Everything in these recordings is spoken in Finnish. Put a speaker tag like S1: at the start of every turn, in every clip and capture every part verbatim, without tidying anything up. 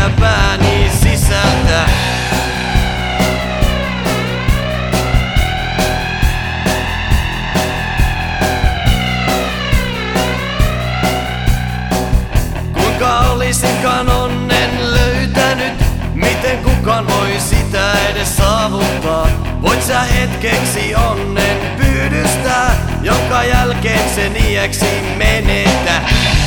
S1: äkkiä pääni sisältä. Kuinka olisinkaan onnen löytänyt, miten kukaan voi sitä edes saavuttaa? Voit sä hetkeksi onnen pyydystää, jonka jälkeen sen iäksi menetä.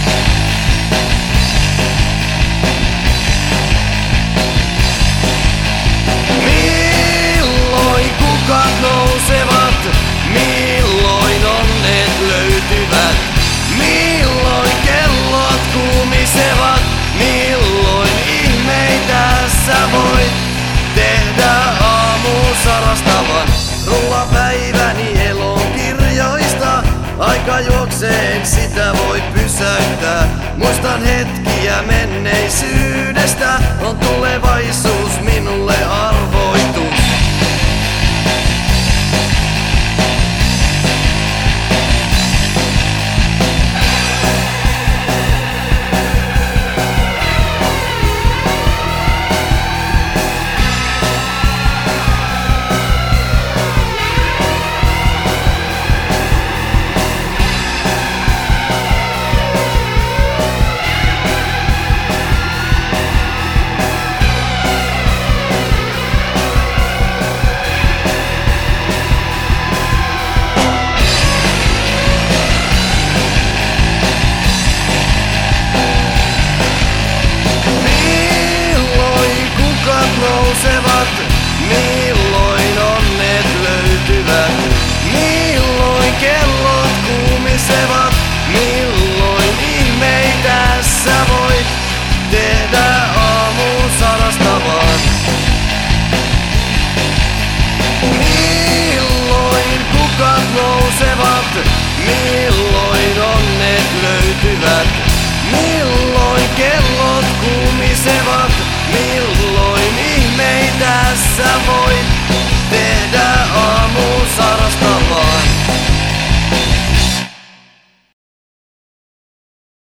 S1: Milloin kukat nousevat, milloin onnet löytyvät? Milloin kellot kumisevat, milloin ihmeitä sä voit tehdä aamusarastavan? Rulla päiväni elonkirjoista, aika juoksee, en sitä voi pysäyttää. Muistan hetkiä menneisyydestä, on tulevaisuus minulle arvoitus. Nousevat, milloin onnet löytyvät, milloin kellot kumisevat, milloin ihmeitä sä voit tehdä aamusarastavan. Milloin kukat nousevat, milloin onnet löytyvät, milloin kellot kumisevat, milloin ihmeitä sä voit